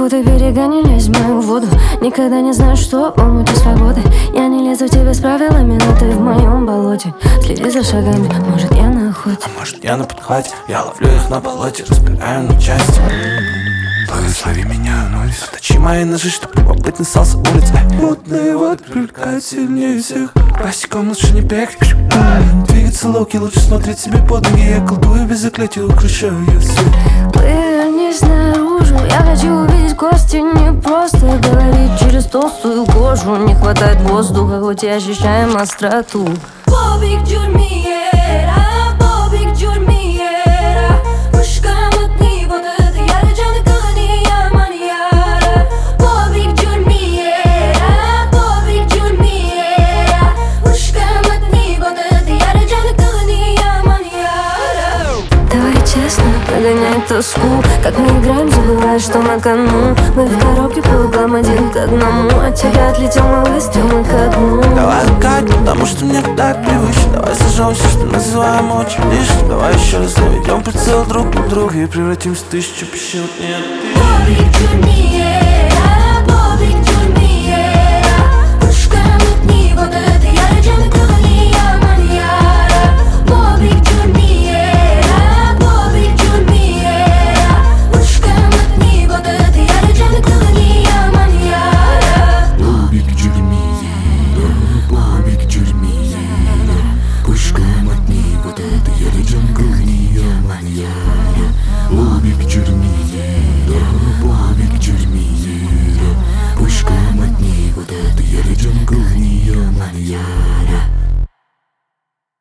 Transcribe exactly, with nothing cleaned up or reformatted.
путай берега, не лезь в мою воду. Никогда не знаю, что в омуте свободы. Я не лезу в тебя с правилами, но ты в моем болоте. Следи за шагами, может я на охоте. А может я на подхвате, я ловлю их на болоте, разбираю на части. Благослови меня, Норрис. Точи мои ножи, чтоб любопытный стал с улиц. Мутные воды привлекают сильнее всех. Пластиком лучше не бегать. Двигаться локи, лучше смотреть себе под ноги. Я колдую без заклятия, украшаю я свет. Повернись наружу, я хочу увидеть кости. Не просто говорить через толстую кожу. Не хватает воздуха, хоть и ощущаем остроту. Bobik Jurmiera, Bobik Jurmiera. Pushkamatni bodad yar jan kaniya maniara. Bobik Jurmiera, Bobik Jurmiera. Pushkamatni bodad yar jan kaniya maniara. Давай честно, прогоняй тоску. Как мы играем, забывая, что на кону. Мы в коробке по углам один к одному. От тебя отлетел мой выстрел, мы ко дну. Давай лгать, потому что мне так привычно. Давай сожжем все, что называем очень лишним. Давай еще раз наведем прицел друг на друга и превратимся в тысячу песчинок. Нет, ты Bobik Jurmiera.